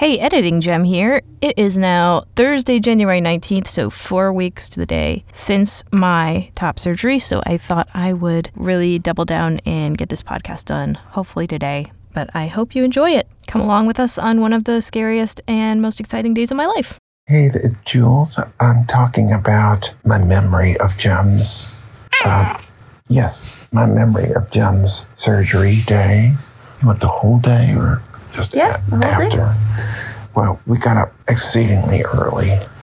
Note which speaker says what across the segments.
Speaker 1: Hey, Editing Gem here. It is now Thursday, January 19th, so 4 weeks to the day since my top surgery, so I thought I would really double down and get this podcast done, hopefully today. But I hope you enjoy it. Come along with us on one of the scariest and most exciting days of my life.
Speaker 2: Hey, Jules. I'm talking about my memory of Gem's. Yes, my memory of Gem's surgery day. You want the whole day or just after? Well, we got up exceedingly early.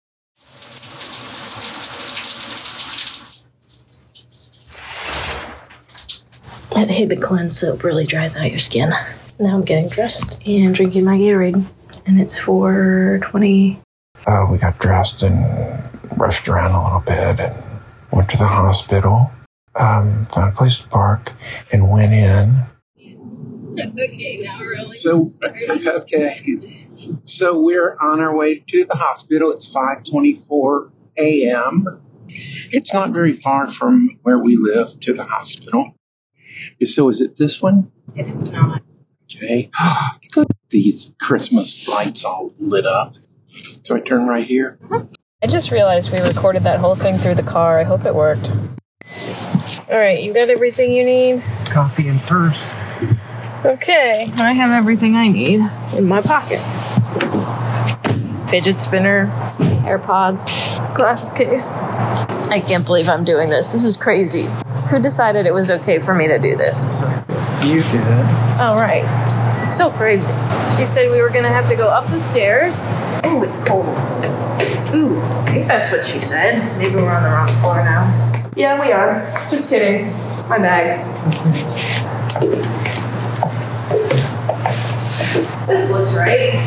Speaker 3: That Hibbett Cleanse soap really dries out your skin. Now I'm getting dressed and drinking my Gatorade, and it's 4:20.
Speaker 2: We got dressed and rushed around a little bit and went to the hospital, found a place to park, and went in.
Speaker 4: Okay, now we're really So we're on our way to the hospital. It's 5:24 a.m. It's not very far from where we live to the hospital. So is it this one?
Speaker 3: It is not.
Speaker 4: Okay. Look at these Christmas lights all lit up. So I turn right here.
Speaker 3: I just realized we recorded that whole thing through the car. I hope it worked. All right, you got everything you need?
Speaker 2: Coffee and purse.
Speaker 3: Okay, I have everything I need in my pockets. Fidget spinner, AirPods, glasses case. I can't believe I'm doing this. This is crazy. Who decided it was okay for me to do this?
Speaker 2: You did.
Speaker 3: Oh, right. It's so crazy. She said we were going to have to go up the stairs. Oh, it's cold. Ooh, I think that's what she said. Maybe we're on the wrong floor now. Yeah, we are. Just kidding. My bag. This looks right.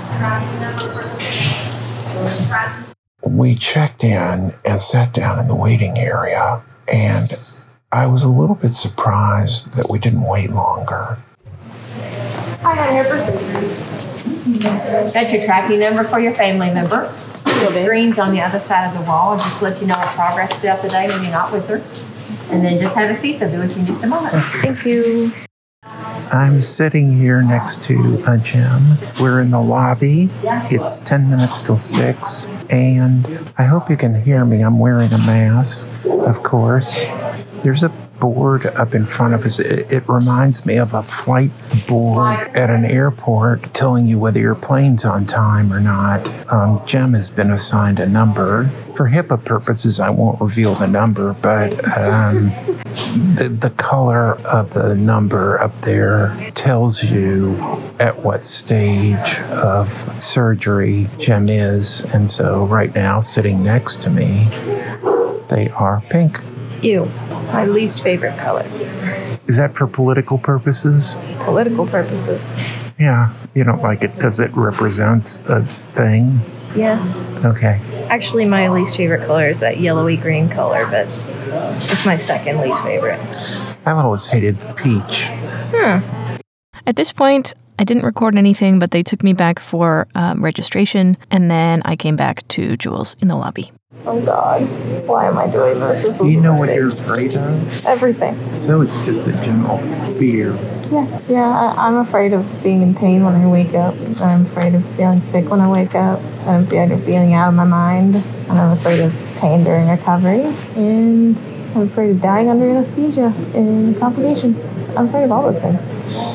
Speaker 2: We checked in and sat down in the waiting area, and I was a little bit surprised that we didn't wait longer.
Speaker 5: I got your birthday. That's your tracking number for your family member. The screen's on the other side of the wall. Just let you know what progress throughout the day when you're not with her. And then just have a seat. They'll be with you in just a moment.
Speaker 3: Thank you.
Speaker 2: I'm sitting here next to a gym. We're in the lobby. It's 10 minutes till 6, and I hope you can hear me. I'm wearing a mask, of course. There's a board up in front of us. It reminds me of a flight board at an airport telling you whether your plane's on time or not. Gem has been assigned a number. For HIPAA purposes, I won't reveal the number, but the color of the number up there tells you at what stage of surgery Gem is. And so right now, sitting next to me, they are pink.
Speaker 3: Ew. My least favorite color.
Speaker 2: Is that for political purposes?
Speaker 3: Political purposes.
Speaker 2: Yeah. You don't like it because it represents a thing?
Speaker 3: Yes.
Speaker 2: Okay.
Speaker 3: Actually, my least favorite color is that yellowy green color, but it's my second least favorite.
Speaker 2: I've always hated peach.
Speaker 1: At this point, I didn't record anything, but they took me back for registration, and then I came back to Jules in the lobby.
Speaker 3: Oh, God. Why am I doing this?
Speaker 2: Do you know what you're afraid of?
Speaker 3: Everything.
Speaker 2: So it's just a general fear.
Speaker 3: Yeah, I'm afraid of being in pain when I wake up. I'm afraid of feeling sick when I wake up. I'm afraid of feeling out of my mind. And I'm afraid of pain during recovery. And I'm afraid of dying under anesthesia and complications. I'm afraid of all those things.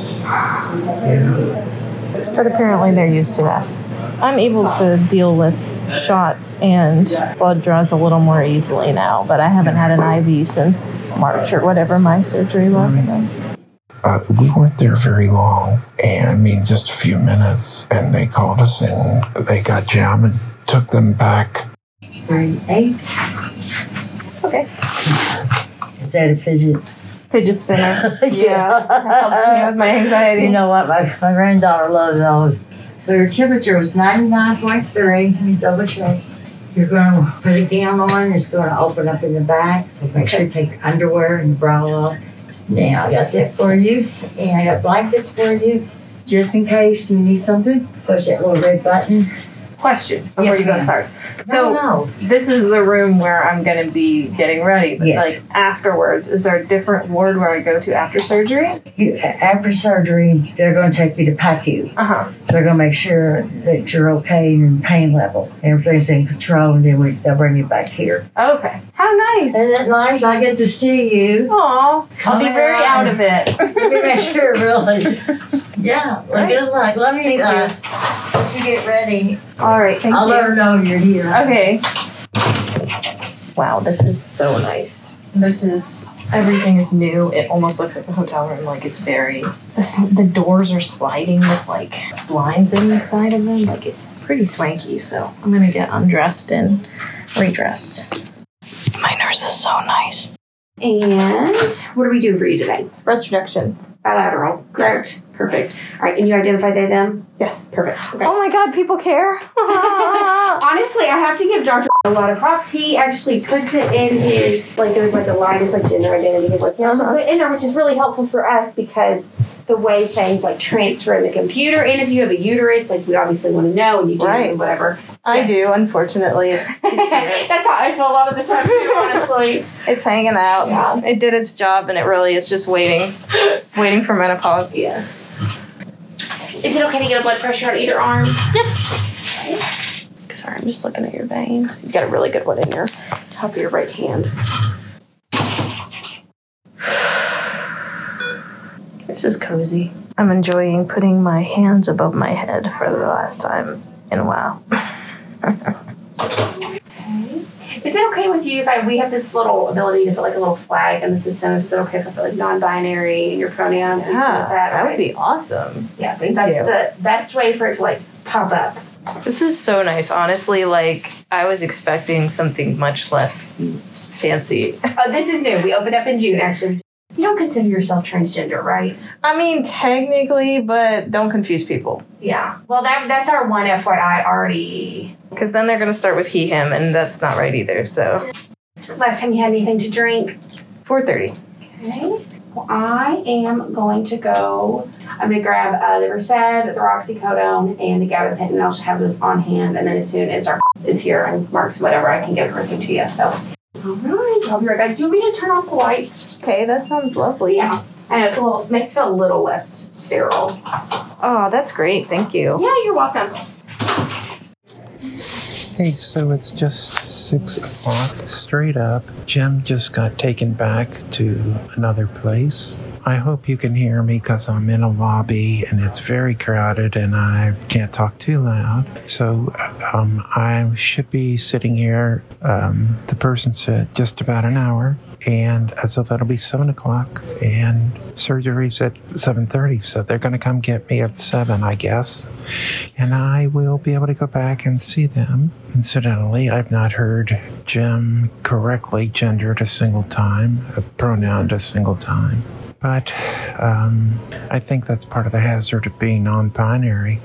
Speaker 2: Yeah.
Speaker 3: But apparently they're used to that. I'm able to deal with shots and blood draws a little more easily now, but I haven't had an IV since March or whatever my surgery was. So.
Speaker 2: We weren't there very long, and just a few minutes, and they called us and they got Gem and took them back.
Speaker 6: 38.
Speaker 3: Okay.
Speaker 6: Is that a
Speaker 3: Fidget spinner. Yeah. That helps me with my anxiety.
Speaker 6: You know what? My granddaughter loves those. So your temperature was 99.3. Let me double check. You're going to put a gown on. It's going to open up in the back. So make sure you take your underwear and your bra off. Now I got that for you. And I got blankets for you. Just in case you need something, push that little red button.
Speaker 1: Question before
Speaker 6: Yes,
Speaker 1: you go.
Speaker 6: ma'am.
Speaker 1: Sorry.
Speaker 6: No,
Speaker 1: So
Speaker 6: no.
Speaker 1: this is the room where I'm going to be getting ready. But
Speaker 6: Yes.
Speaker 1: like afterwards, is there a different ward where I go to after surgery?
Speaker 6: After surgery, they're going to take you to PACU.
Speaker 1: Uh-huh.
Speaker 6: They're going to make sure that you're okay in pain level. Everything's in control, and then they'll bring you back here.
Speaker 1: Okay. How nice.
Speaker 6: Isn't that nice? I get to see you.
Speaker 1: Aw. I'll be very out of it.
Speaker 6: Let me make sure, really. Yeah. Well, good luck. Let me let you get ready.
Speaker 1: All right. Thank
Speaker 6: I'll
Speaker 1: you.
Speaker 6: let her know you're here.
Speaker 1: Okay. Wow, this is so nice. Everything is new. It almost looks like a hotel room. Like it's the doors are sliding with like blinds inside of them. Like it's pretty swanky. So I'm gonna get undressed and redressed. My nurse is so nice.
Speaker 7: And what are we doing for you today?
Speaker 1: Breast reduction.
Speaker 7: Bilateral. Correct.
Speaker 1: Yes.
Speaker 7: Perfect. All right, and you identify they, them?
Speaker 1: Yes.
Speaker 7: Perfect. Okay.
Speaker 1: Oh my god, people care.
Speaker 7: Honestly, I have to give Dr. a lot of props. He actually puts it in his, like, there's like a line, it's like gender identity. He's like, put it in there, which is really helpful for us because the way things like transfer in the computer, and if you have a uterus, like we obviously want to know, and you do
Speaker 1: Right.
Speaker 7: and whatever.
Speaker 1: I do, unfortunately. It's here.
Speaker 7: That's how I feel a lot of the time too, honestly.
Speaker 1: It's hanging out.
Speaker 7: Yeah.
Speaker 1: It did its job, and it really is just waiting for menopause.
Speaker 7: Yes. Is it okay to get a blood pressure on either arm?
Speaker 1: Yep. Sorry, I'm just looking at your veins. You got a really good one in your
Speaker 7: Top of your right hand.
Speaker 1: This is cozy. I'm enjoying putting my hands above my head for the last time in a while.
Speaker 7: Is it okay with you if we have this little ability to put like a little flag in the system? Is it okay if I put like non-binary in your pronouns? You can put
Speaker 1: That would
Speaker 7: okay.
Speaker 1: be awesome.
Speaker 7: Yeah, so that's
Speaker 1: you.
Speaker 7: the best way for it to like pop up.
Speaker 1: This is so nice. Honestly, like, I was expecting something much less fancy.
Speaker 7: Oh, this is new. We opened up in June, actually. You don't consider yourself transgender, right?
Speaker 1: I mean, technically, but don't confuse people.
Speaker 7: Yeah. Well, that's our one FYI already.
Speaker 1: Because then they're going to start with he, him, and that's not right either, so.
Speaker 7: Last time you had anything to drink?
Speaker 1: 4:30.
Speaker 7: Okay. Well, I am going to go. I'm going to grab the Versed, the roxycodone, and the gabapentin. I'll just have those on hand, and then as soon as our is here and marks whatever, I can give everything to you. So, all right, I'll be right back. Do you want me to turn off the lights?
Speaker 1: Okay, that sounds lovely.
Speaker 7: Yeah. And it makes it feel a little less sterile.
Speaker 1: Oh, that's great. Thank you.
Speaker 7: Yeah, you're welcome.
Speaker 2: Hey, so it's just 6 o'clock straight up. Jim just got taken back to another place. I hope you can hear me because I'm in a lobby and it's very crowded and I can't talk too loud. So I should be sitting here. The person said just about an hour. And so that'll be 7 o'clock, and surgery's at 7:30. So they're going to come get me at 7, I guess. And I will be able to go back and see them. Incidentally, I've not heard Jim correctly gendered a single time, pronounced a single time. But I think that's part of the hazard of being non-binary.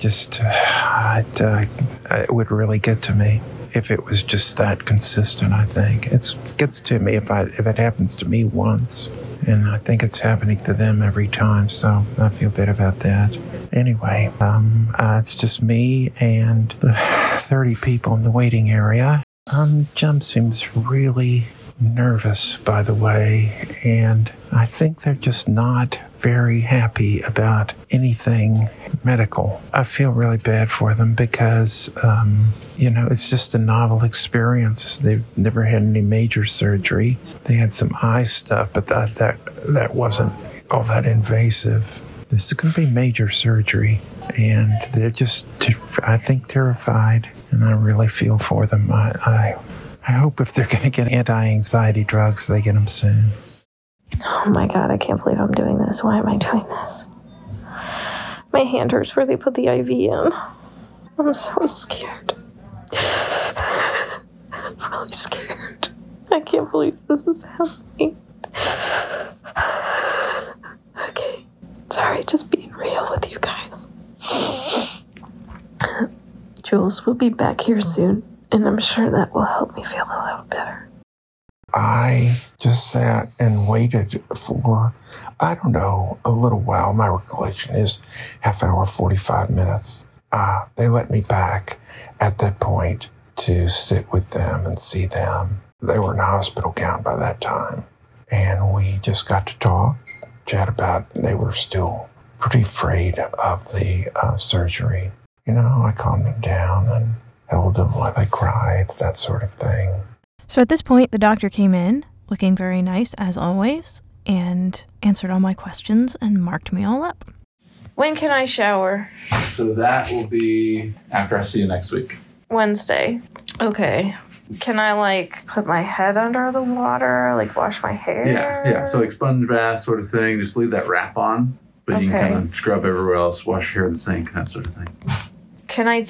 Speaker 2: It would really get to me if it was just that consistent. I think it gets to me if it happens to me once, and I think it's happening to them every time. So I feel bad about that. Anyway, it's just me and the 30 people in the waiting area. Jim seems really nervous, by the way, and I think they're just not very happy about anything medical. I feel really bad for them because, it's just a novel experience. They've never had any major surgery. They had some eye stuff, but that wasn't all that invasive. This is going to be major surgery, and they're just, I think, terrified, and I really feel for them. I hope if they're going to get anti-anxiety drugs, they get them soon.
Speaker 1: Oh my god, I can't believe I'm doing this. Why am I doing this? My hand hurts where they put the IV in. I'm so scared. I'm really scared. I can't believe this is happening. Okay. Sorry, just being real with you guys. Jules will be back here soon, and I'm sure that will help me feel a little better.
Speaker 2: I just sat and waited for, a little while. My recollection is half hour, 45 minutes. they let me back at that point to sit with them and see them. They were in a hospital gown by that time. And we just got to talk, chat about, they were still pretty afraid of the surgery. You know, I calmed them down and held them while they cried, that sort of thing.
Speaker 1: So at this point, the doctor came in, looking very nice as always, and answered all my questions and marked me all up. When can I shower?
Speaker 8: So that will be after I see you next week.
Speaker 1: Wednesday. Okay. Can I, put my head under the water, wash my hair?
Speaker 8: Yeah. So, sponge bath sort of thing. Just leave that wrap on, but you can kind of scrub everywhere else, wash your hair in the sink, that sort of thing.
Speaker 1: Can I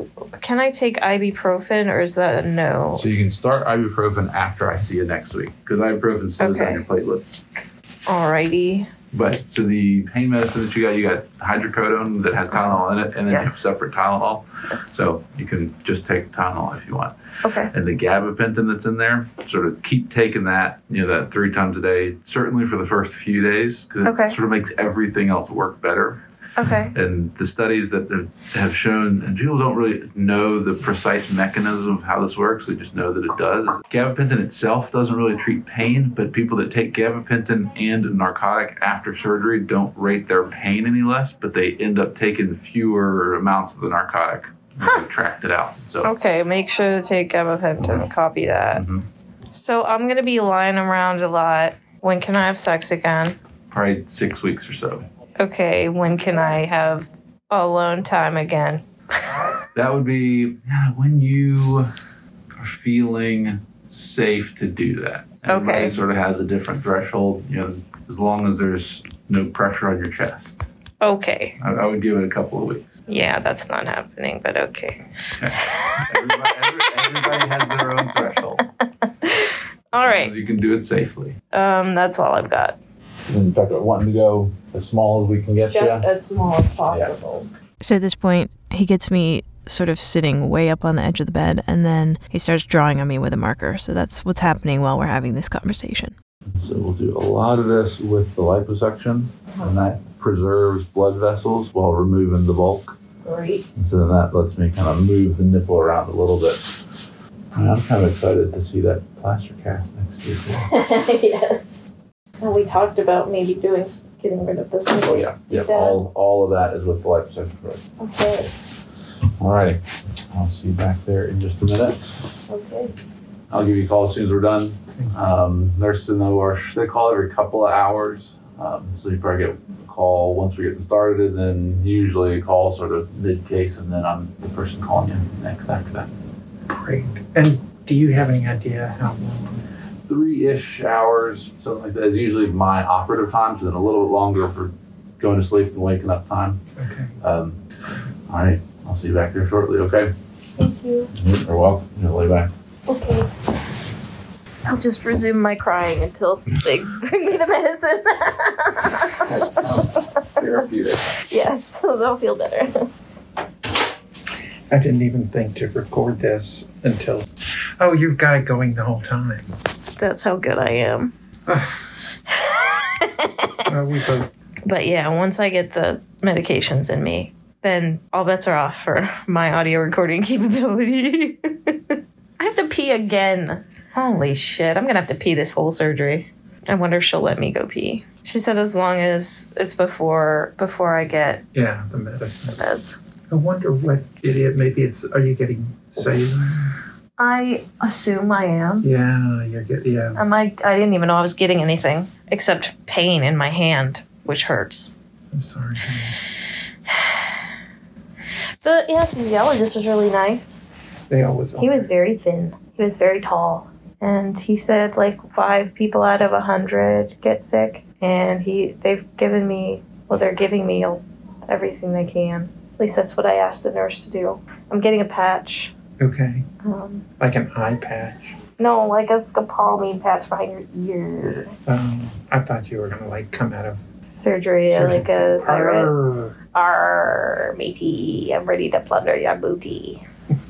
Speaker 1: take ibuprofen, or is that a no?
Speaker 8: So you can start ibuprofen after I see you next week, because ibuprofen slows down your platelets.
Speaker 1: Alrighty.
Speaker 8: But so the pain medicine that you got hydrocodone that has Tylenol in it, and then you have separate Tylenol. Yes. So you can just take Tylenol if you want.
Speaker 1: Okay.
Speaker 8: And the gabapentin that's in there, sort of keep taking that, that 3 times a day, certainly for the first few days, because it sort of makes everything else work better.
Speaker 1: Okay.
Speaker 8: And the studies that have shown, and people don't really know the precise mechanism of how this works, they just know that it does. Gabapentin itself doesn't really treat pain, but people that take gabapentin and a narcotic after surgery don't rate their pain any less, but they end up taking fewer amounts of the narcotic. They've tracked it out. So
Speaker 1: okay, make sure to take gabapentin. Copy that. Mm-hmm. So I'm going to be lying around a lot. When can I have sex again?
Speaker 8: Probably 6 weeks or so.
Speaker 1: Okay, when can I have alone time again?
Speaker 8: That would be when you are feeling safe to do that. Everybody sort of has a different threshold, as long as there's no pressure on your chest.
Speaker 1: Okay.
Speaker 8: I would give it a couple of weeks.
Speaker 1: Yeah, that's not happening, but okay.
Speaker 8: Everybody has their own threshold.
Speaker 1: All right.
Speaker 8: As you can do it safely.
Speaker 1: That's all I've got.
Speaker 8: And talk about wanting to go as small as we can get you.
Speaker 3: Just as small as possible.
Speaker 1: Yeah. So at this point, he gets me sort of sitting way up on the edge of the bed, and then he starts drawing on me with a marker. So that's what's happening while we're having this conversation.
Speaker 8: So we'll do a lot of this with the liposuction, and that preserves blood vessels while removing the bulk.
Speaker 3: Great.
Speaker 8: And so that lets me kind of move the nipple around a little bit. And I'm kind of excited to see that plaster cast next to you.
Speaker 3: Yes. And we talked about maybe getting rid of this.
Speaker 8: Oh yeah. All of that is with the liposuction.
Speaker 3: Okay.
Speaker 8: Alrighty. I'll see you back there in just a minute.
Speaker 3: Okay.
Speaker 8: I'll give you a call as soon as we're done. Nurses in the OR, they call every couple of hours. So you probably get a call once we get started, and then usually a call sort of mid-case, and then I'm the person calling you next after that.
Speaker 2: Great. And do you have any idea how long?
Speaker 8: 3-ish hours, something like that, is usually my operative time, so then a little bit longer for going to sleep and waking up time.
Speaker 2: Okay.
Speaker 8: All right. I'll see you back there shortly, okay?
Speaker 3: Thank you.
Speaker 8: You're welcome. You'll lay back.
Speaker 3: Okay.
Speaker 1: I'll just resume my crying until they bring me the medicine.
Speaker 8: That sounds therapeutic.
Speaker 1: Yes, so they'll feel better.
Speaker 2: I didn't even think to record this until... Oh, you've got it going the whole time.
Speaker 1: That's how good I am.
Speaker 2: We both...
Speaker 1: But yeah, once I get the medications in me, then all bets are off for my audio recording capability. I have to pee again. Holy shit, I'm gonna have to pee this whole surgery. I wonder if she'll let me go pee. She said as long as it's before I get
Speaker 2: the medicine.
Speaker 1: The meds.
Speaker 2: I wonder what it is. Maybe are you getting saline?
Speaker 1: I assume I am.
Speaker 2: Yeah, you're getting, yeah.
Speaker 1: I didn't even know I was getting anything except pain in my hand, which hurts.
Speaker 2: I'm sorry.
Speaker 1: The anesthesiologist was really nice.
Speaker 2: They always are.
Speaker 1: He was very thin. He was very tall. And he said 5 people out of 100 get sick. And they're giving me everything they can. At least that's what I asked the nurse to do. I'm getting a patch.
Speaker 2: Okay. Like an eye patch?
Speaker 1: No, like a scopolamine patch behind your ear.
Speaker 2: I thought you were going to come out of
Speaker 1: surgery. Like a pirate.
Speaker 3: Arr, matey, I'm ready to plunder your booty.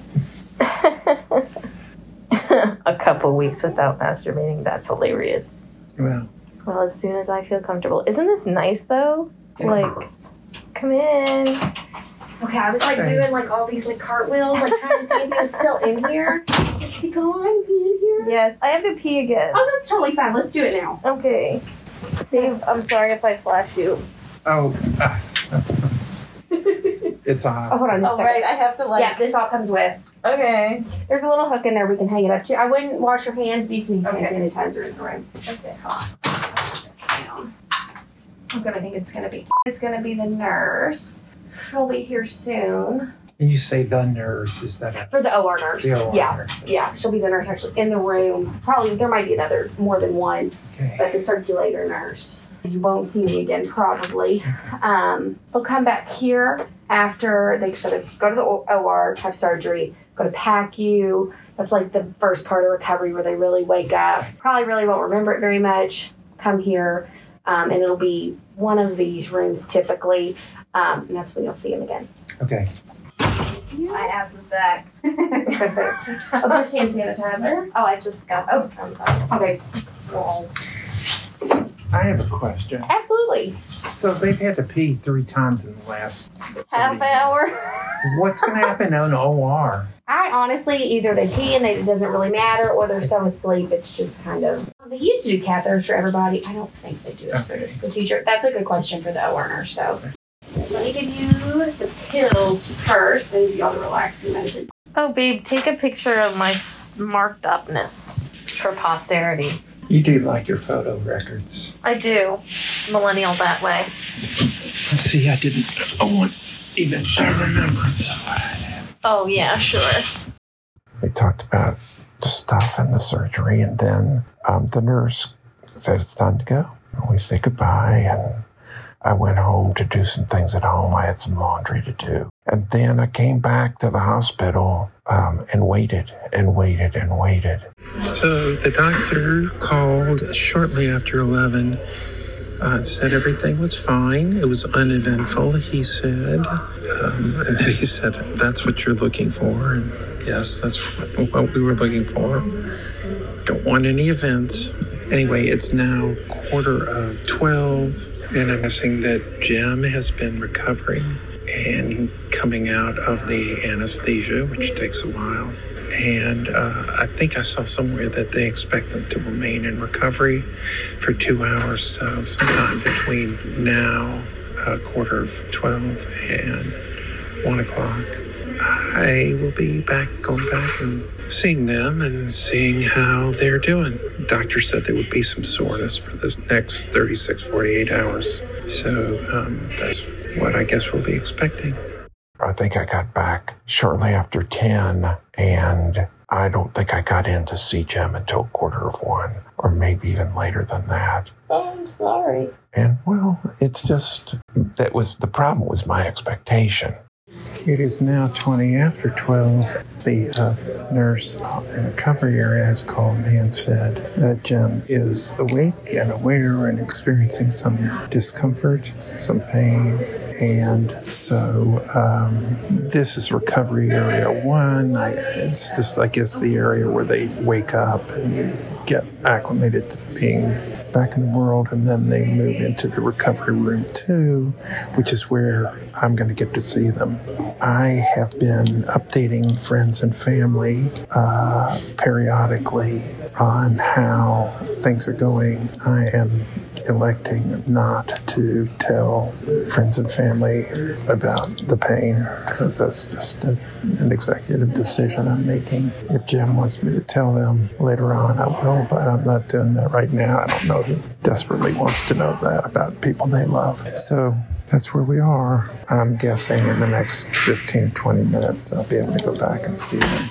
Speaker 1: A couple weeks without masturbating. That's hilarious.
Speaker 2: Well,
Speaker 1: as soon as I feel comfortable. Isn't this nice, though? Come in.
Speaker 7: Okay, I was like doing like all these like cartwheels, like trying to see if he was still in here. Is he gone? Is he in here?
Speaker 3: Yes, I have to pee again.
Speaker 7: Oh, that's totally fine. Let's do it now.
Speaker 3: Okay. Dave, I'm sorry if I flash you.
Speaker 2: Oh, it's on.
Speaker 7: Oh, hold on just a second.
Speaker 3: Right, I have to like.
Speaker 7: Yeah, this all comes with.
Speaker 3: Okay.
Speaker 7: There's a little hook in there we can hang it up to. I wouldn't wash your hands, but you can use hand sanitizer in the room.
Speaker 3: Okay.
Speaker 7: I'm gonna think it's gonna be the nurse. She'll be here soon.
Speaker 2: And you say the nurse, is that a...
Speaker 7: For the OR nurse.
Speaker 2: The OR
Speaker 7: yeah.
Speaker 2: nurse.
Speaker 7: Yeah, she'll be the nurse actually in the room. Probably there might be more than one,
Speaker 2: Okay.
Speaker 7: but the circulator nurse. You won't see me again probably. They'll come back here after they sort of go to the OR, have surgery, go to PACU. That's like the first part of recovery where they really wake up. Probably really won't remember it very much. Come here, and it'll be one of these rooms typically, and that's when you'll see him again.
Speaker 2: Okay.
Speaker 3: My ass is back.
Speaker 7: Oh, there's hand sanitizer.
Speaker 3: Oh, I just got some.
Speaker 7: Okay.
Speaker 2: I have a question.
Speaker 7: Absolutely.
Speaker 2: So they've had to pee 3 times in the last
Speaker 3: Half hour.
Speaker 2: What's going to happen on OR?
Speaker 7: I honestly, either they pee and it doesn't really matter, or they're so asleep it's just kind of. They used to do catheters for everybody. I don't think they do it for this procedure. That's a good question for the OR nurse, though. Let me give you the pills first, then give you all the relaxing medicine.
Speaker 3: Oh, babe, take a picture of my marked upness for posterity.
Speaker 2: You do like your photo records.
Speaker 3: I do. Millennial that way.
Speaker 2: See, I want even a remembrance of what I did.
Speaker 3: Oh, yeah, sure.
Speaker 2: We talked about the stuff and the surgery, and then the nurse said it's time to go. And we say goodbye, and I went home to do some things at home. I had some laundry to do. And then I came back to the hospital and waited and waited and waited. So the doctor called shortly after 11, said everything was fine. It was uneventful, he said. And then he said, that's what you're looking for. And yes, that's what we were looking for. Don't want any events. Anyway, it's now 11:45, and I'm guessing that Jim has been recovering and coming out of the anesthesia, which takes a while. And I think I saw somewhere that they expect them to remain in recovery for 2 hours. So sometime between now, 11:45 and 1 o'clock, I will be going back and seeing them and seeing how they're doing. The doctor said there would be some soreness for the next 36, 48 hours. So that's what I guess we'll be expecting. I think I got back shortly after 10, and I don't think I got in to see Jim until 1:15, or maybe even later than that.
Speaker 3: Oh, I'm sorry.
Speaker 2: And, well, it's just, the problem was my expectation. It is now 20 after 12. The nurse in the recovery area has called me and said that Jim is awake and aware and experiencing some discomfort, some pain. And so this is recovery area 1. It's just, I guess, the area where they wake up and get acclimated to being back in the world, and then they move into the recovery room 2, which is where I'm going to get to see them. I have been updating friends and family periodically on how things are going. I am electing not to tell friends and family about the pain, because that's just an executive decision I'm making. If Jim wants me to tell them later on, I will, but I'm not doing that right now. I don't know who desperately wants to know that about people they love. So that's where we are. I'm guessing in the next 15, 20 minutes, I'll be able to go back and see them.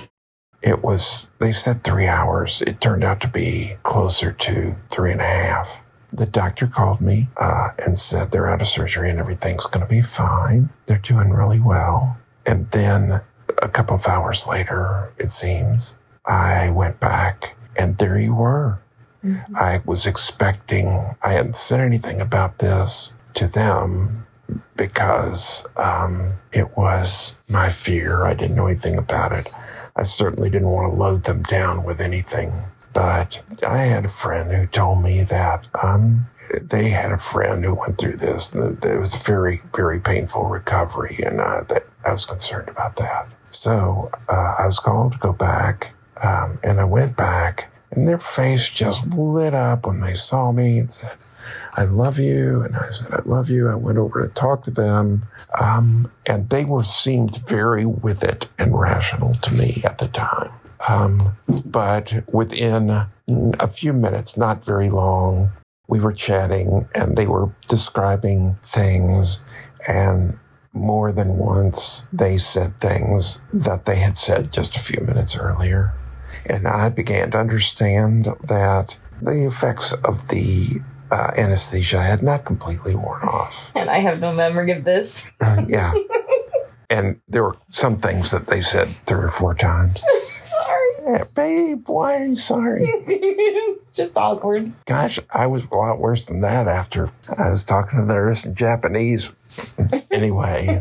Speaker 2: They said 3 hours. It turned out to be closer to 3.5. The doctor called me and said they're out of surgery and everything's going to be fine. They're doing really well. And then a couple of hours later, it seems, I went back and there you were. Mm-hmm. I was expecting, I hadn't said anything about this to them because it was my fear. I didn't know anything about it. I certainly didn't want to load them down with anything. But I had a friend who told me that they had a friend who went through this, and that it was a very, very painful recovery, and that I was concerned about that. So I was called to go back, and I went back, and their face just lit up when they saw me and said, I love you. And I said, I love you. I went over to talk to them, and they seemed very with it and rational to me at the time. But within a few minutes, not very long, we were chatting, and they were describing things, and more than once they said things that they had said just a few minutes earlier. And I began to understand that the effects of the anesthesia had not completely worn off.
Speaker 3: And I have no memory of this.
Speaker 2: Yeah. And there were some things that they said 3 or 4 times.
Speaker 3: Sorry.
Speaker 2: Yeah, babe, why are you sorry?
Speaker 3: It's just awkward.
Speaker 2: Gosh, I was a lot worse than that after I was talking to the nurse in Japanese. Anyway,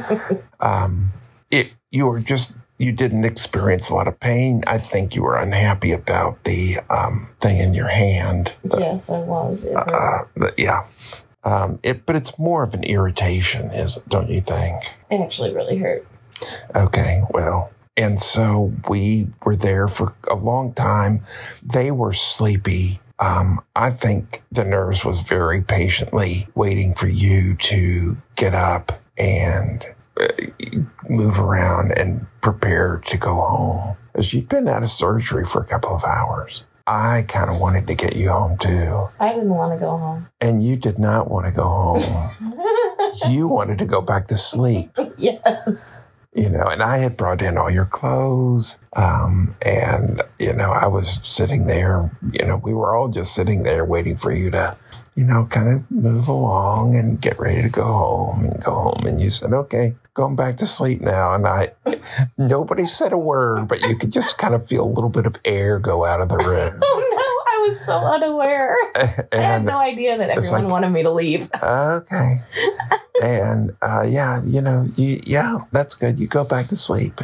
Speaker 2: you didn't experience a lot of pain. I think you were unhappy about the thing in your hand.
Speaker 3: Yes, I was.
Speaker 2: Yeah. But it's more of an irritation, don't you think?
Speaker 3: It actually really hurt.
Speaker 2: Okay, well, and so we were there for a long time. They were sleepy. I think the nurse was very patiently waiting for you to get up and move around and prepare to go home. As you'd been out of surgery for a couple of hours. I kind of wanted to get you home too.
Speaker 3: I didn't want to go home.
Speaker 2: And you did not want to go home. You wanted to go back to sleep.
Speaker 3: Yes.
Speaker 2: And I had brought in all your clothes. And, I was sitting there, we were all just sitting there waiting for you to, kind of move along and get ready to go home. And you said, okay, going back to sleep now. And nobody said a word, but you could just kind of feel a little bit of air go out of the room.
Speaker 3: Oh, no. I was so unaware. I had no idea that everyone wanted me to leave.
Speaker 2: Okay. And, that's good. You go back to sleep,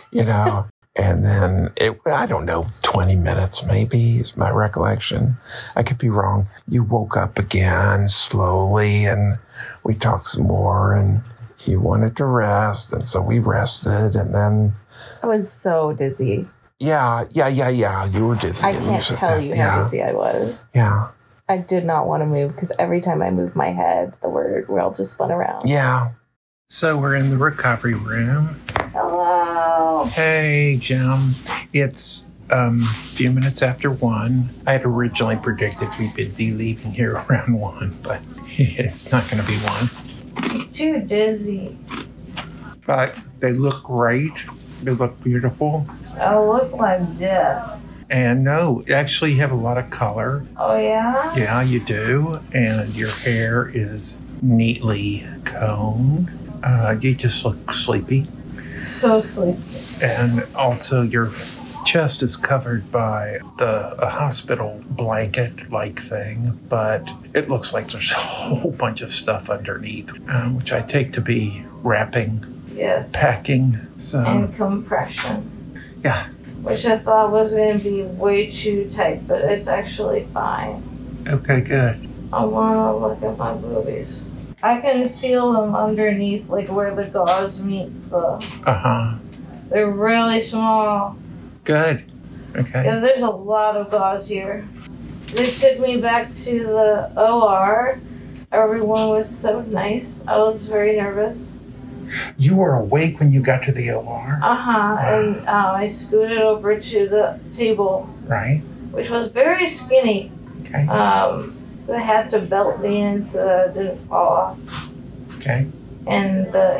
Speaker 2: And then, I don't know, 20 minutes maybe is my recollection. I could be wrong. You woke up again slowly, and we talked some more, and you wanted to rest, and so we rested, and then...
Speaker 3: I was so dizzy.
Speaker 2: Yeah. You were dizzy.
Speaker 3: I can't tell you how dizzy I was.
Speaker 2: Yeah.
Speaker 3: I did not want to move, because every time I moved my head, the world just spun around.
Speaker 2: Yeah.
Speaker 9: So we're in the recovery room.
Speaker 3: Hello.
Speaker 9: Hey, Jim. It's a few minutes after 1. I had originally predicted we would be leaving here around 1, but it's not going to be 1.
Speaker 3: I'm too dizzy.
Speaker 9: But they look great. They look beautiful.
Speaker 3: I look like death.
Speaker 9: And no, actually you have a lot of color.
Speaker 3: Oh, yeah?
Speaker 9: Yeah, you do. And your hair is neatly combed. You just look sleepy.
Speaker 3: So sleepy.
Speaker 9: And also your chest is covered by a hospital blanket-like thing, but it looks like there's a whole bunch of stuff underneath, which I take to be wrapping,
Speaker 3: yes,
Speaker 9: packing. So.
Speaker 3: And compression.
Speaker 9: Yeah.
Speaker 3: Which I thought was going to be way too tight, but it's actually fine.
Speaker 9: Okay, good.
Speaker 3: I want to look at my boobies. I can feel them underneath, like where the gauze meets the...
Speaker 9: Uh-huh.
Speaker 3: They're really small.
Speaker 9: Good. Okay.
Speaker 3: Yeah, there's a lot of gauze here. They took me back to the OR. Everyone was so nice. I was very nervous.
Speaker 9: You were awake when you got to the OR?
Speaker 3: Uh-huh. And I scooted over to the table.
Speaker 9: Right.
Speaker 3: Which was very skinny.
Speaker 9: Okay.
Speaker 3: They had to belt me in so that it didn't fall off.
Speaker 9: Okay.
Speaker 3: And the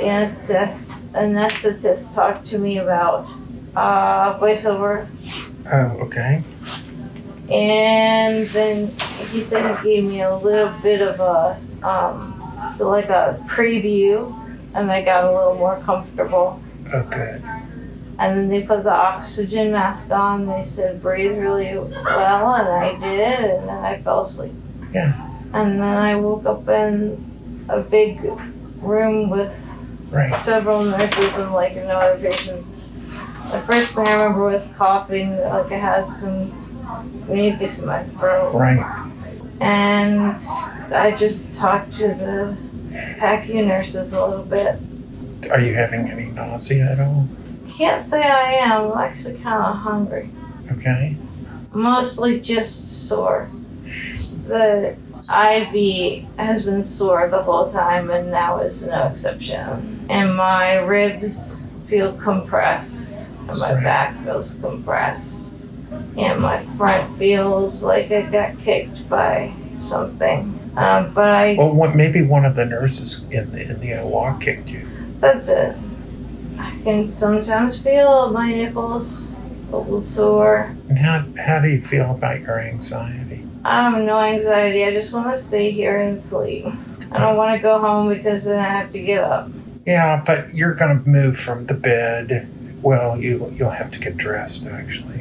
Speaker 3: anesthetist talked to me about voiceover.
Speaker 9: Oh, okay.
Speaker 3: And then he said he gave me a little bit of a preview, and I got a little more comfortable.
Speaker 9: Oh, good.
Speaker 3: And then they put the oxygen mask on. They said breathe really well, and I did, and then I fell asleep.
Speaker 9: Yeah.
Speaker 3: And then I woke up in a big room with several nurses and no other patients. The first thing I remember was coughing, like I had some mucus in my throat.
Speaker 9: Right.
Speaker 3: And I just talked to the PACU nurses a little bit.
Speaker 9: Are you having any nausea at all?
Speaker 1: Can't say I am. I'm actually kind of hungry.
Speaker 9: Okay.
Speaker 1: Mostly just sore. The IV has been sore the whole time, and now is no exception. And my ribs feel compressed, and my back feels compressed, and my front feels like I got kicked by something.
Speaker 9: Well, maybe one of the nurses in the OR kicked you.
Speaker 1: That's it. I can sometimes feel my nipples a little sore.
Speaker 9: And how do you feel about your anxiety?
Speaker 1: I have no anxiety. I just want to stay here and sleep. I don't want to go home because then I have to get up.
Speaker 9: Yeah, but you're going to move from the bed. Well, you'll have to get dressed, actually.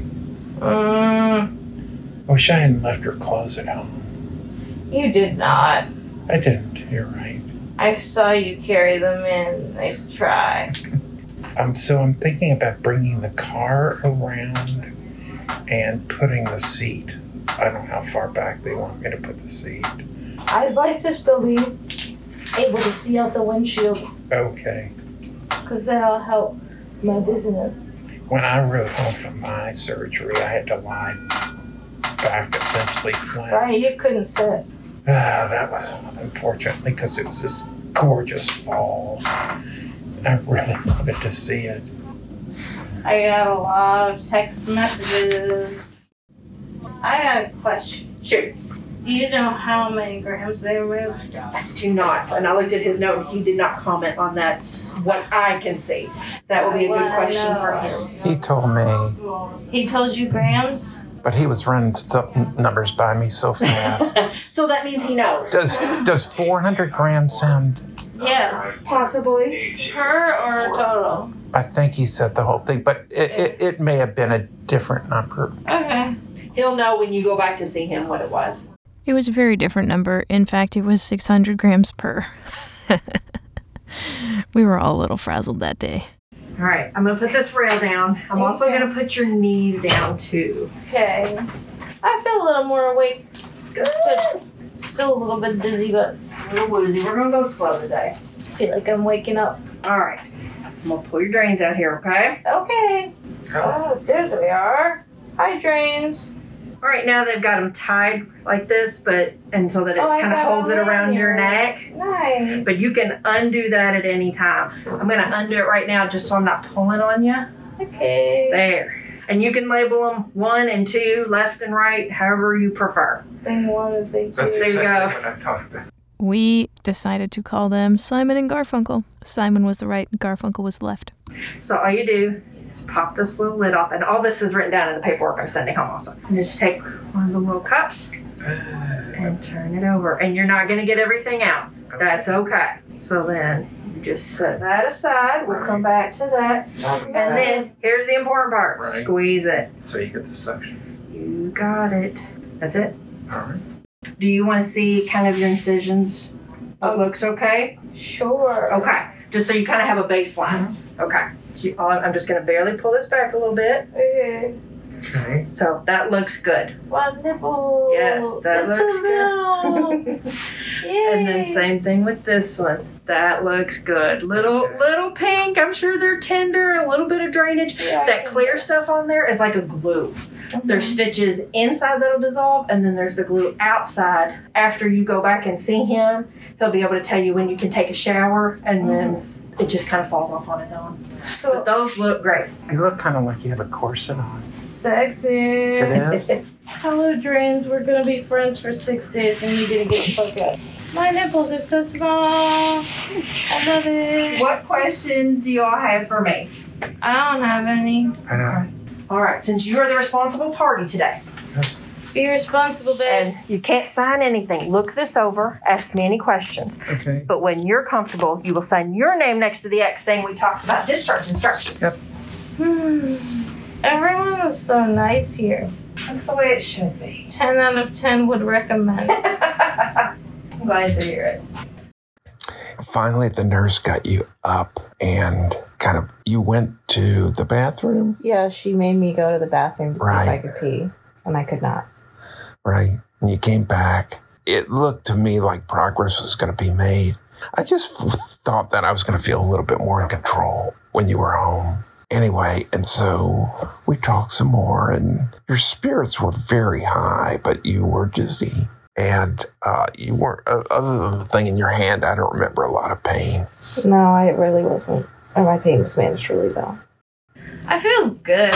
Speaker 9: I wish I hadn't left your clothes at home.
Speaker 1: You did not.
Speaker 9: I didn't. You're right.
Speaker 1: I saw you carry them in. Nice try.
Speaker 9: So I'm thinking about bringing the car around and putting the seat. I don't know how far back they want me to put the seat.
Speaker 1: I'd like to still be able to see out the windshield.
Speaker 9: Okay.
Speaker 1: Because that'll help my dizziness.
Speaker 9: When I rode home from my surgery, I had to lie back essentially flat.
Speaker 1: Right, you couldn't sit.
Speaker 9: That was unfortunately because it was this gorgeous fall. I really wanted to see it.
Speaker 1: I got a lot of text messages. I got a question.
Speaker 7: Sure.
Speaker 1: Do you know how many grams they weigh?
Speaker 7: I do not. And I looked at his note and he did not comment on that, what I can see. That would be a good question for him.
Speaker 2: He told me,
Speaker 1: He told you grams?
Speaker 2: but he was running numbers by me so fast.
Speaker 7: So that means he knows.
Speaker 2: Does 400 grams sound?
Speaker 1: Yeah.
Speaker 7: Possibly.
Speaker 1: Per or total?
Speaker 2: I think he said the whole thing, but it may have been a different number.
Speaker 1: Okay.
Speaker 7: He'll know when you go back to see him what it was.
Speaker 1: It was a very different number. In fact, it was 600 grams per. We were all a little frazzled that day.
Speaker 7: All right, I'm going to put this rail down. I'm also going to put your knees down too.
Speaker 1: Okay. I feel a little more awake. But still a little bit dizzy, but
Speaker 7: A little woozy. We're going to go slow today.
Speaker 1: I feel like I'm waking up.
Speaker 7: All right. I'm going to pull your drains out here, okay?
Speaker 1: Okay. Oh, there they are. Hi, drains.
Speaker 7: All right, now they've got them tied like this, and so that it
Speaker 1: I
Speaker 7: kind of
Speaker 1: got
Speaker 7: holds it
Speaker 1: them
Speaker 7: around your
Speaker 1: here.
Speaker 7: neck.
Speaker 1: Nice.
Speaker 7: But you can undo that at any time. I'm going to undo it right now just so I'm not pulling on you.
Speaker 1: Okay.
Speaker 7: There. And you can label them 1 and 2, left and right, however you prefer.
Speaker 1: Thing 1 and thing 2.
Speaker 7: There you go.
Speaker 9: What I thought about.
Speaker 1: We decided to call them Simon and Garfunkel. Simon was the right, Garfunkel was the left.
Speaker 7: So all you do is pop this little lid off, and all this is written down in the paperwork I'm sending home also. And just take one of the little cups and turn it over. And you're not going to get everything out. That's okay. So then you just set that aside. We'll come back to that. And then here's the important part.
Speaker 9: Right.
Speaker 7: Squeeze it.
Speaker 9: So you get the suction.
Speaker 7: You got it. That's it.
Speaker 9: All right.
Speaker 7: Do you want to see kind of your incisions? It looks okay?
Speaker 1: Sure.
Speaker 7: Okay. Just so you kind of have a baseline. Okay. I'm just going to barely pull this back a little bit.
Speaker 1: Okay.
Speaker 9: Okay.
Speaker 7: So that looks good.
Speaker 1: One nipple.
Speaker 7: Yes, that
Speaker 1: That's
Speaker 7: looks
Speaker 1: so
Speaker 7: good.
Speaker 1: Yay.
Speaker 7: And then same thing with this one. That looks good. Little pink. I'm sure they're tender. A little bit of drainage.
Speaker 1: Yeah,
Speaker 7: That clear stuff on there is like a glue. There's stitches inside that'll dissolve, and then there's the glue outside. After you go back and see him, he'll be able to tell you when you can take a shower, and then it just kind of falls off on its own.
Speaker 1: So
Speaker 7: But those look great.
Speaker 2: You look kind of like you have a corset on.
Speaker 1: sexy.
Speaker 2: It is?
Speaker 1: Hello, drains. We're gonna be friends for 6 days, and you're gonna get fucked up. My nipples are so small. I love it.
Speaker 7: What questions do you all have for me?
Speaker 1: I don't have any.
Speaker 2: I know.
Speaker 7: All right, since you're the responsible party today,
Speaker 2: Yes.
Speaker 1: Be responsible, babe.
Speaker 7: and you can't sign anything, look this over, ask me any questions.
Speaker 2: Okay.
Speaker 7: But when you're comfortable, you will sign your name next to the X saying we talked about discharge instructions.
Speaker 2: Yep.
Speaker 1: Everyone is so nice here.
Speaker 7: That's the way it should be.
Speaker 1: 10 out of 10 would recommend.
Speaker 7: I'm glad to hear it.
Speaker 2: Finally, the nurse got you up and you went to the bathroom,
Speaker 3: Yeah, she made me go to the bathroom to see if I
Speaker 2: Right.
Speaker 3: could pee, and I could not.
Speaker 2: right? And you came back it looked to me like progress was going to be made. I just thought that I was going to feel a little bit more in control when you were home. Anyway, and so we talked some more, and your spirits were very high, but you were dizzy. And you weren't, other than the thing in your hand, I don't remember a lot of pain.
Speaker 3: No, it really wasn't. My pain was managed really well.
Speaker 1: I feel good.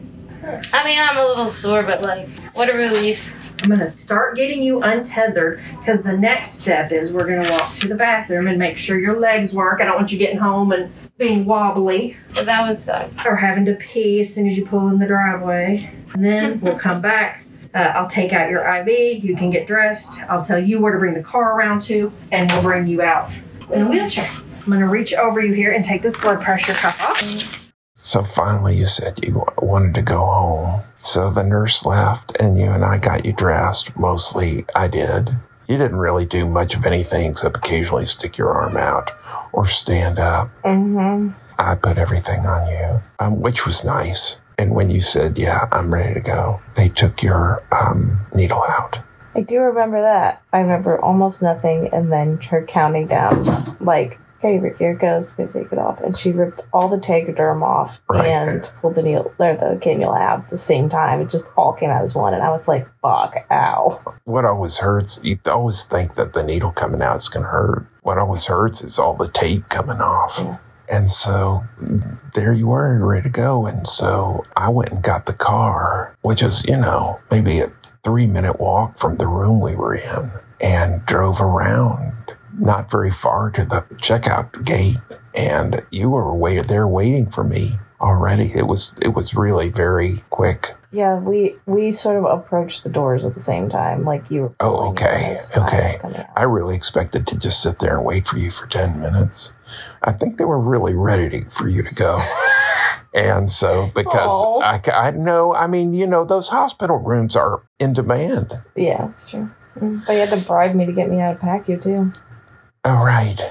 Speaker 1: I mean, I'm a little sore, but like, what a relief.
Speaker 10: I'm going to start getting you untethered because the next step is we're going to walk to the bathroom and make sure your legs work. I don't want you getting home and being wobbly.
Speaker 1: But that would suck.
Speaker 10: Or having to pee as soon as you pull in the driveway. And then we'll come back. I'll take out your IV. You can get dressed. I'll tell you where to bring the car around to, and we'll bring you out in a wheelchair. I'm going to reach over you here and take this blood pressure cuff off.
Speaker 2: So finally you said you wanted to go home. So the nurse left and you and I got you dressed. Mostly I did. You didn't really do much of anything except occasionally stick your arm out or stand up.
Speaker 3: Mm-hmm.
Speaker 2: I put everything on you, which was nice. And when you said, yeah, I'm ready to go, they took your needle out.
Speaker 3: I do remember that. I remember almost nothing, and then her counting down, like, okay, here it goes, gonna take it off. And she ripped all the tegaderm off and pulled the needle, or the cannula out at the same time. It just all came out as one, and I was like, fuck, ow.
Speaker 2: What always hurts, you always think that the needle coming out is going to hurt. What always hurts is all the tape coming off.
Speaker 3: Yeah.
Speaker 2: And so there you were, ready to go. And so I went and got the car, which is, maybe a 3-minute walk from the room we were in, and drove around not very far to the checkout gate. And you were there waiting for me already. It was really very quick.
Speaker 3: Yeah, we sort of approached the doors at the same time, like you were.
Speaker 2: Oh, okay. I really expected to just sit there and wait for you for 10 minutes. I think they were really ready for you to go. And so, because I know, I mean, those hospital rooms are in demand.
Speaker 3: Yeah, that's true. But you had to bribe me to get me out of PACU, too.
Speaker 2: Oh, right.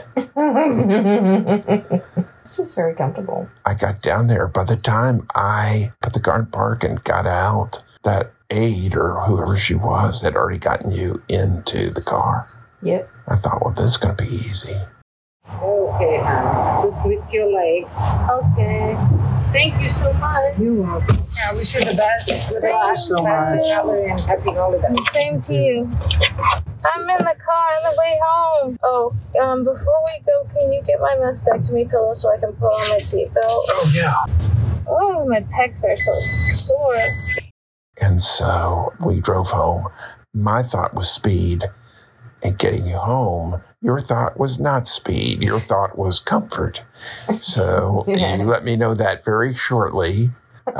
Speaker 3: It's just very comfortable.
Speaker 2: I got down there. By the time I put the car in park and got out, that aide or whoever she was had already gotten you into the car.
Speaker 3: Yep.
Speaker 2: I thought, well, this is going to be easy.
Speaker 11: Okay, just lift your legs.
Speaker 1: Okay. Thank you so much.
Speaker 11: You're welcome. I wish you the best.
Speaker 7: Thank you so much.
Speaker 11: And happy holidays.
Speaker 1: Same to you. I'm in the car on the way home. Oh, before we go, can you get my mastectomy pillow so I can put on my seatbelt?
Speaker 2: Oh, yeah.
Speaker 1: Oh, my pecs are so sore.
Speaker 2: And so we drove home. My thought was speed and getting you home. Your thought was not speed. Your thought was comfort. So you let me know that very shortly.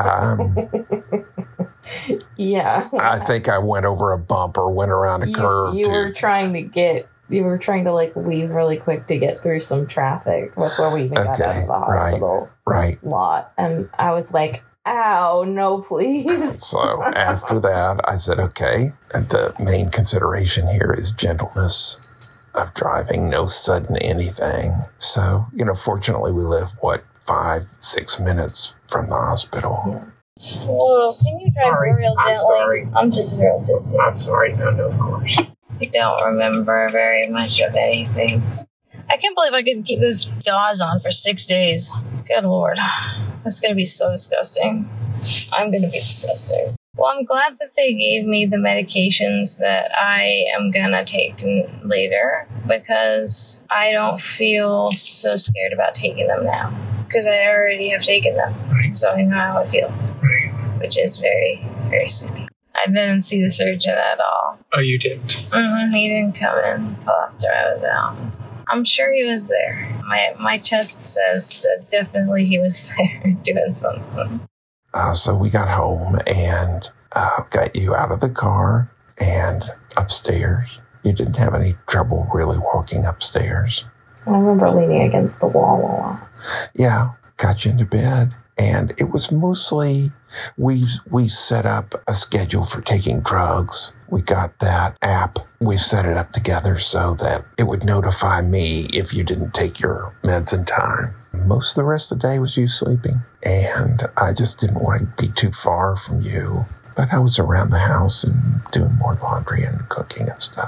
Speaker 3: Yeah.
Speaker 2: I think I went over a bump or went around a curve.
Speaker 3: You were trying to like leave really quick to get through some traffic before we even got out of the hospital lot. And I was like, ow, no, please.
Speaker 2: So after that, I said, okay, and the main consideration here is gentleness of driving, no sudden anything. So, fortunately we live, 5-6 minutes from the hospital.
Speaker 1: Yeah. Well, can you drive real gently?
Speaker 2: I'm sorry.
Speaker 1: I'm just real dizzy.
Speaker 2: I'm sorry. No, of course.
Speaker 1: I don't remember very much of anything. I can't believe I could keep this gauze on for 6 days. Good Lord. That's going to be so disgusting. I'm going to be disgusting. Well, I'm glad that they gave me the medications that I am going to take later because I don't feel so scared about taking them now because I already have taken them. So I know how I feel, which is very, very sleepy. I didn't see the surgeon at all.
Speaker 9: Oh, you didn't?
Speaker 1: Mm-hmm. He didn't come in until after I was out. I'm sure he was there. My chest says that definitely he was there doing something.
Speaker 2: So we got home and got you out of the car and upstairs. You didn't have any trouble really walking upstairs.
Speaker 3: I remember leaning against the wall a lot.
Speaker 2: Yeah, got you into bed. And it was mostly, we set up a schedule for taking drugs. We got that app. We set it up together so that it would notify me if you didn't take your meds in time. Most of the rest of the day was you sleeping. And I just didn't want to be too far from you. But I was around the house and doing more laundry and cooking and stuff.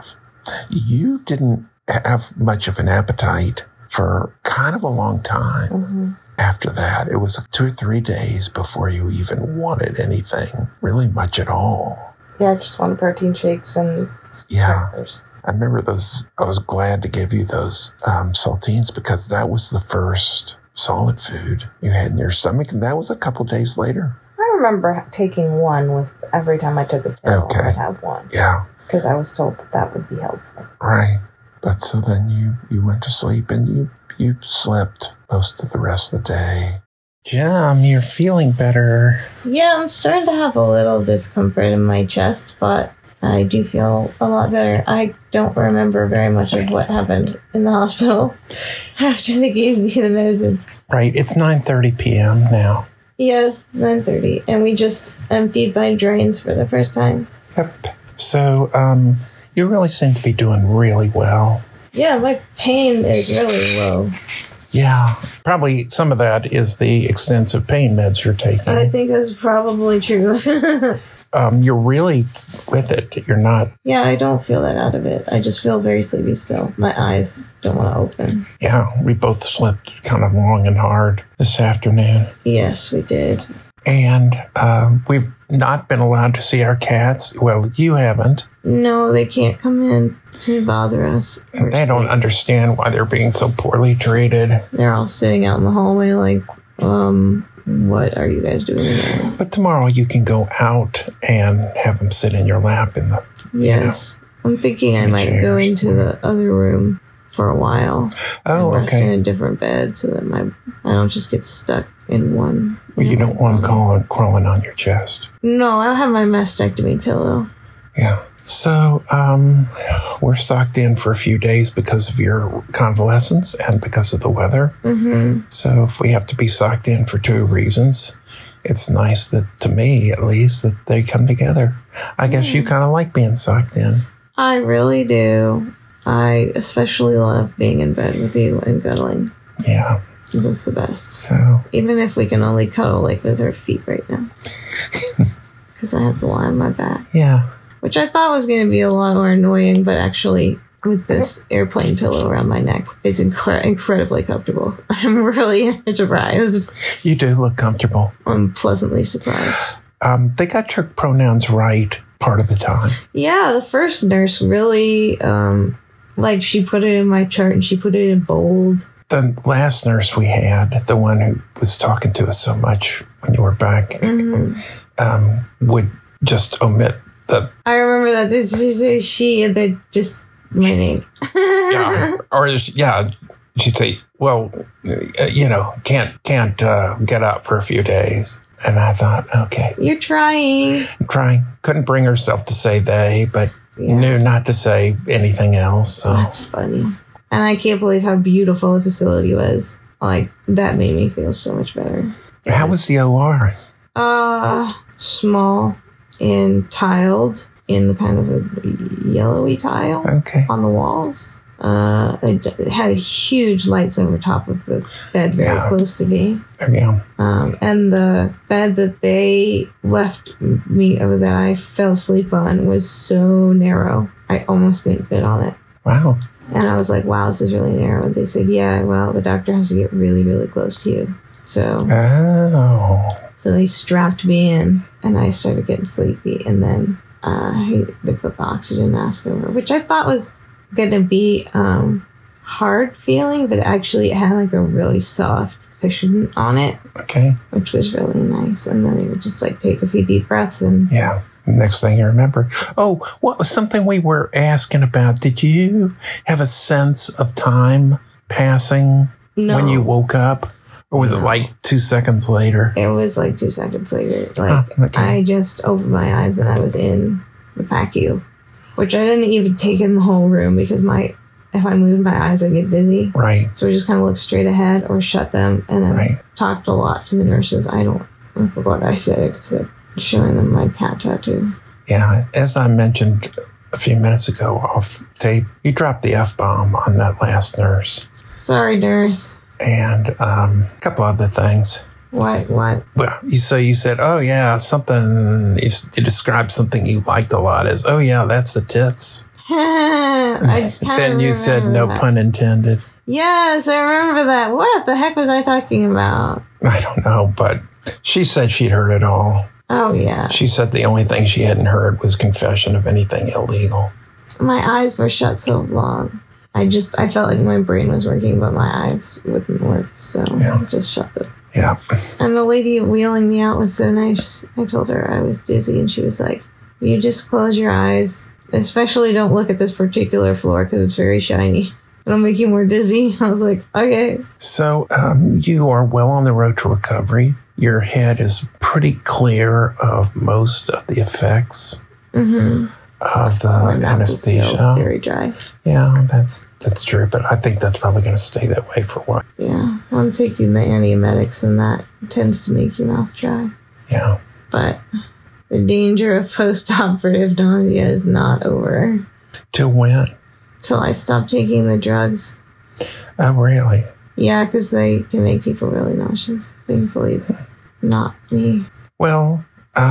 Speaker 2: You didn't have much of an appetite for kind of a long time. After that, it was 2 or 3 days before you even wanted anything really much at all.
Speaker 3: Yeah, I just wanted protein shakes and crackers.
Speaker 2: I remember those. I was glad to give you those saltines because that was the first solid food you had in your stomach, and that was a couple days later.
Speaker 3: I remember taking one with every time I took a pill.
Speaker 2: Okay.
Speaker 3: I'd have one.
Speaker 2: Yeah.
Speaker 3: Because I was told that would be helpful.
Speaker 2: Right. But so then you went to sleep and you slept most of the rest of the day. Jam, you're feeling better.
Speaker 3: Yeah, I'm starting to have a little discomfort in my chest, but I do feel a lot better. I don't remember very much of what happened in the hospital after they gave me the medicine.
Speaker 2: Right. It's 9:30 p.m. now.
Speaker 3: Yes, 9:30. And we just emptied my drains for the first time.
Speaker 2: Yep. So, you really seem to be doing really well.
Speaker 3: Yeah, my pain is really low.
Speaker 2: Yeah. Probably some of that is the extensive pain meds you're taking.
Speaker 3: I think that's probably true.
Speaker 2: You're really with it. You're not.
Speaker 3: Yeah, I don't feel that out of it. I just feel very sleepy still. My eyes don't want to open.
Speaker 2: Yeah, we both slept kind of long and hard this afternoon.
Speaker 3: Yes, we did.
Speaker 2: And we've not been allowed to see our cats. Well, you haven't.
Speaker 3: No, they can't come in to bother us.
Speaker 2: And they don't understand why they're being so poorly treated.
Speaker 3: They're all sitting out in the hallway like, what are you guys doing there?
Speaker 2: But tomorrow you can go out and have them sit in your lap in the...
Speaker 3: Yes. I'm thinking I might go into the other room for a while.
Speaker 2: Oh,
Speaker 3: and rest
Speaker 2: okay.
Speaker 3: in a different bed so that I don't just get stuck in one.
Speaker 2: Well, you don't want them crawling on your chest.
Speaker 3: No, I'll have my mastectomy pillow.
Speaker 2: Yeah. So, we're socked in for a few days because of your convalescence and because of the weather.
Speaker 3: Mm-hmm.
Speaker 2: So if we have to be socked in for 2 reasons, it's nice that, to me at least, that they come together. I guess you kind of like being socked in.
Speaker 3: I really do. I especially love being in bed with you and cuddling.
Speaker 2: Yeah.
Speaker 3: That's the best.
Speaker 2: So
Speaker 3: even if we can only cuddle like with our feet right now. Because I have to lie on my back.
Speaker 2: Yeah.
Speaker 3: Which I thought was going to be a lot more annoying, but actually, with this airplane pillow around my neck, it's incredibly comfortable. I'm really surprised.
Speaker 2: You do look comfortable.
Speaker 3: I'm pleasantly surprised.
Speaker 2: They got your pronouns right part of the time.
Speaker 3: Yeah, the first nurse really, she put it in my chart and she put it in bold.
Speaker 2: The last nurse we had, the one who was talking to us so much when you were back, would just omit
Speaker 3: I remember that this is she and then just my name.
Speaker 2: She'd say, well, can't get up for a few days. And I thought, okay.
Speaker 3: You're trying.
Speaker 2: I'm trying. Couldn't bring herself to say they, but knew not to say anything else. So.
Speaker 3: That's funny. And I can't believe how beautiful the facility was. Like, that made me feel so much better.
Speaker 2: How was the OR?
Speaker 3: Small and tiled in kind of a yellowy tile on the walls. It had huge lights over top of the bed very close to me.
Speaker 2: Yeah.
Speaker 3: And the bed that they left me, or that I fell asleep on, was so narrow. I almost didn't fit on it.
Speaker 2: Wow.
Speaker 3: And I was like, wow, this is really narrow. And they said, yeah, well, the doctor has to get really, really close to you. So they strapped me in, and I started getting sleepy. And then they put the oxygen mask over, which I thought was going to be hard feeling, but actually it had like a really soft cushion on it.
Speaker 2: Okay.
Speaker 3: Which was really nice. And then they would just like take a few deep breaths and...
Speaker 2: Yeah. Next thing you remember. Oh, what was something we were asking about? Did you have a sense of time passing when you woke up? Or was it like 2 seconds later?
Speaker 3: It was like 2 seconds later. Like I just opened my eyes and I was in the PACU, which I didn't even take in the whole room because if I moved my eyes, I get dizzy.
Speaker 2: Right.
Speaker 3: So I just kind of looked straight ahead or shut them, and I talked a lot to the nurses. I forgot what I said except showing them my cat tattoo.
Speaker 2: Yeah, as I mentioned a few minutes ago off tape, you dropped the F-bomb on that last nurse.
Speaker 3: Sorry, nurse.
Speaker 2: And a couple other things.
Speaker 3: What?
Speaker 2: Well, you said, oh yeah, something, you described something you liked a lot as, oh yeah, that's the tits.
Speaker 7: I
Speaker 2: Then you said no pun intended.
Speaker 7: Yes, I remember that. What the heck was I talking about?
Speaker 2: I don't know, but she said she'd heard it all.
Speaker 7: Oh, yeah.
Speaker 2: She said the only thing she hadn't heard was confession of anything illegal.
Speaker 7: My eyes were shut so long. I felt like my brain was working, but my eyes wouldn't work, so I just shut them.
Speaker 2: Yeah.
Speaker 7: And the lady wheeling me out was so nice. I told her I was dizzy, and she was like, you just close your eyes. Especially don't look at this particular floor because it's very shiny. It'll make you more dizzy. I was like, okay.
Speaker 2: So you are well on the road to recovery. Your head is pretty clear of most of the effects of the anesthesia.
Speaker 7: Still very dry.
Speaker 2: Yeah, that's true. But I think that's probably going to stay that way for a while.
Speaker 7: Yeah, I'm taking the antiemetics, and that tends to make your mouth dry.
Speaker 2: Yeah.
Speaker 7: But the danger of post-operative nausea is not over.
Speaker 2: Till when?
Speaker 7: Till I stop taking the drugs.
Speaker 2: Oh, really?
Speaker 7: Yeah, because they can make people really nauseous. Thankfully, it's not me.
Speaker 2: Well,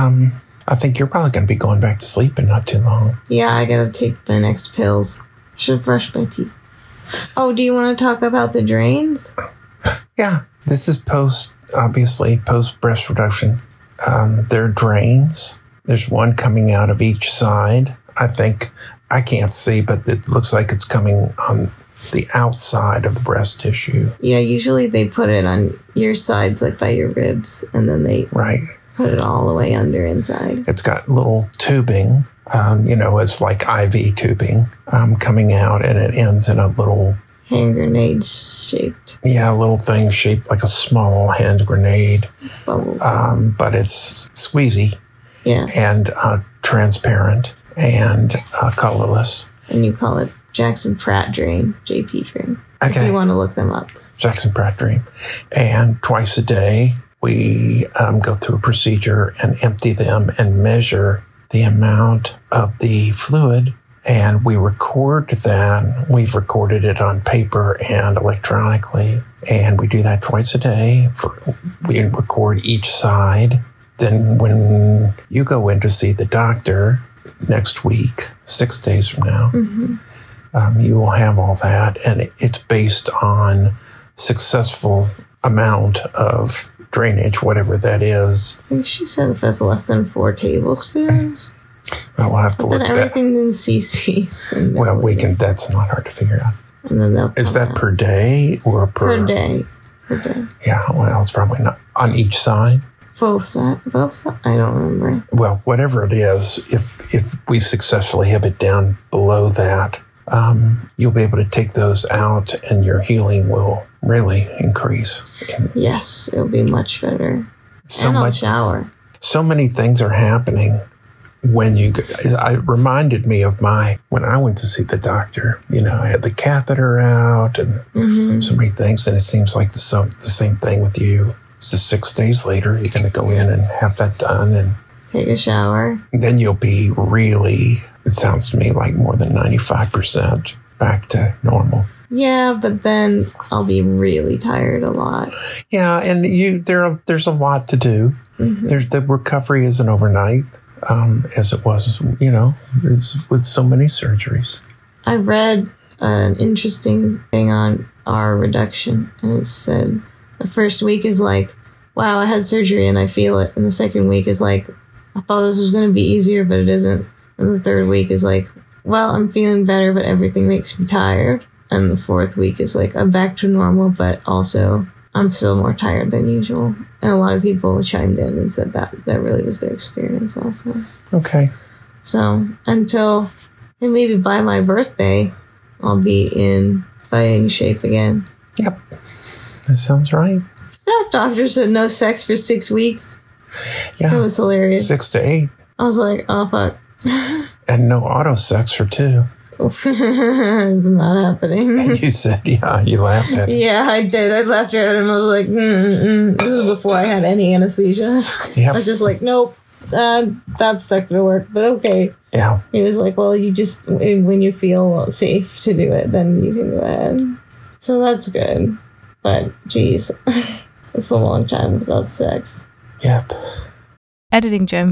Speaker 2: I think you're probably going to be going back to sleep in not too long.
Speaker 7: Yeah, I gotta take my next pills. Should have brushed my teeth. Oh, do you want to talk about the drains?
Speaker 2: Yeah, this is obviously post breast reduction. There are drains. There's one coming out of each side. I think, I can't see, but it looks like it's coming on the outside of the breast tissue.
Speaker 7: Yeah, usually they put it on your sides, like by your ribs, and then they put it all the way under inside.
Speaker 2: It's got little tubing, it's like IV tubing coming out, and it ends in a little
Speaker 7: hand grenade shaped.
Speaker 2: Yeah, a little thing shaped like a small hand grenade.
Speaker 7: Bubble.
Speaker 2: But it's squeezy.
Speaker 7: Yeah.
Speaker 2: And transparent and colorless.
Speaker 7: And you call it Jackson Pratt drain, JP drain.
Speaker 2: Okay.
Speaker 7: If you want to look them up.
Speaker 2: Jackson Pratt drain. And twice a day, we go through a procedure and empty them and measure the amount of the fluid. And we record that. We've recorded it on paper and electronically. And we do that twice a day. We record each side. Then when you go in to see the doctor next week, 6 days from now, you will have all that. And it's based on successful amount of drainage, whatever that is.
Speaker 7: I think she said if that's less than 4 tablespoons.
Speaker 2: Well, we'll have to look at that.
Speaker 7: Everything's in cc's.
Speaker 2: Well, that's not hard to figure out.
Speaker 7: And then
Speaker 2: is that per day or
Speaker 7: per day? Per day.
Speaker 2: Yeah, well, it's probably not on each side.
Speaker 7: Both sides. I don't remember.
Speaker 2: Well, whatever it is, if we've successfully have it down below that, you'll be able to take those out and your healing will really increase.
Speaker 7: Yes, it'll be much better. And I'll shower.
Speaker 2: So many things are happening when you go. It reminded me of when I went to see the doctor. I had the catheter out and so many things, and it seems like the same thing with you. So 6 days later, you're going to go in and have that done and
Speaker 7: take a shower.
Speaker 2: Then you'll be really, it sounds to me like more than 95% back to normal.
Speaker 7: Yeah, but then I'll be really tired a lot.
Speaker 2: Yeah, and there's a lot to do. The recovery isn't overnight, as it was, it's with so many surgeries.
Speaker 7: I read an interesting thing on our reduction, and it said the first week is like, wow, I had surgery and I feel it. And the second week is like, I thought this was going to be easier, but it isn't. And the third week is like, well, I'm feeling better, but everything makes me tired. And the fourth week is like, I'm back to normal, but also I'm still more tired than usual. And a lot of people chimed in and said that really was their experience also.
Speaker 2: Okay.
Speaker 7: So until maybe by my birthday, I'll be in fighting shape again.
Speaker 2: Yep. That sounds right.
Speaker 7: That doctor said no sex for 6 weeks.
Speaker 2: Yeah.
Speaker 7: That was hilarious.
Speaker 2: 6 to 8.
Speaker 7: I was like, oh, fuck.
Speaker 2: And no auto sex for 2.
Speaker 7: It's not happening.
Speaker 2: And you said, yeah, you laughed at it.
Speaker 7: Yeah, I did. I laughed at it and I was like, This is before I had any anesthesia.
Speaker 2: Yep.
Speaker 7: I was just like, nope, that's not going to work, but okay.
Speaker 2: Yeah.
Speaker 7: He was like, well, you just, when you feel safe to do it, then you can go ahead. So that's good. But, geez, it's a long time without sex.
Speaker 2: Yep.
Speaker 1: Editing Gem here.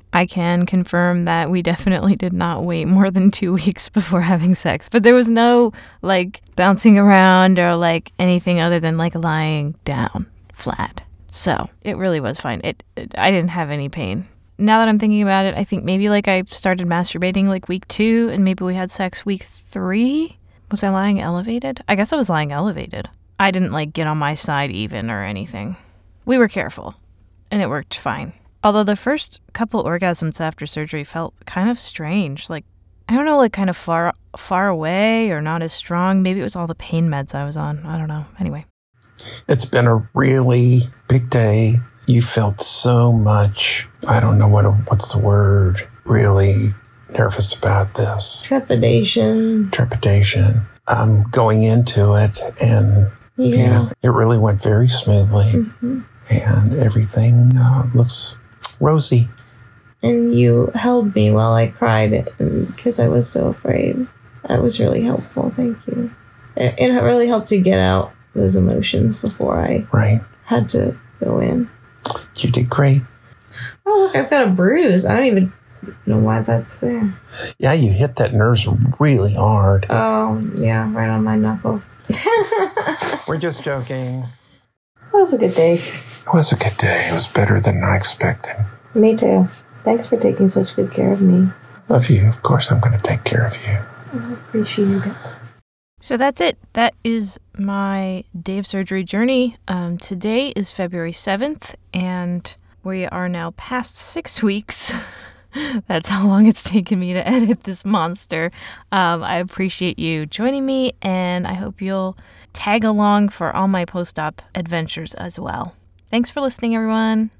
Speaker 1: I can confirm that we definitely did not wait more than 2 weeks before having sex. But there was no, like, bouncing around or, like, anything other than, like, lying down flat. So it really was fine. I didn't have any pain. Now that I'm thinking about it, I think maybe, like, I started masturbating, like, week 2, and maybe we had sex week 3. Was I lying elevated? I guess I was lying elevated. I didn't, like, get on my side even or anything. We were careful, and it worked fine. Although the first couple orgasms after surgery felt kind of strange. Like, I don't know, like kind of far away or not as strong. Maybe it was all the pain meds I was on. I don't know. Anyway.
Speaker 2: It's been a really big day. You felt so much, I don't know what's the word, really nervous about this.
Speaker 3: Trepidation.
Speaker 2: Going into it, and it really went very smoothly.
Speaker 3: Mm-hmm.
Speaker 2: And everything looks rosy.
Speaker 3: And you held me while I cried because I was so afraid. That was really helpful. Thank you. It really helped to get out those emotions before I had to go in.
Speaker 2: You did great.
Speaker 3: Oh, look, I've got a bruise. I don't even know why that's there.
Speaker 2: Yeah, you hit that nerve really hard.
Speaker 3: Oh, yeah, right on my knuckle.
Speaker 2: We're just joking.
Speaker 3: That was a good day.
Speaker 2: It was a good day. It was better than I expected.
Speaker 3: Me too. Thanks for taking such good care of me.
Speaker 2: Love you. Of course, I'm going to take care of you.
Speaker 3: I appreciate it.
Speaker 1: So that's it. That is my day of surgery journey. Today is February 7th, and we are now past 6 weeks. That's how long it's taken me to edit this monster. I appreciate you joining me, and I hope you'll tag along for all my post-op adventures as well. Thanks for listening, everyone.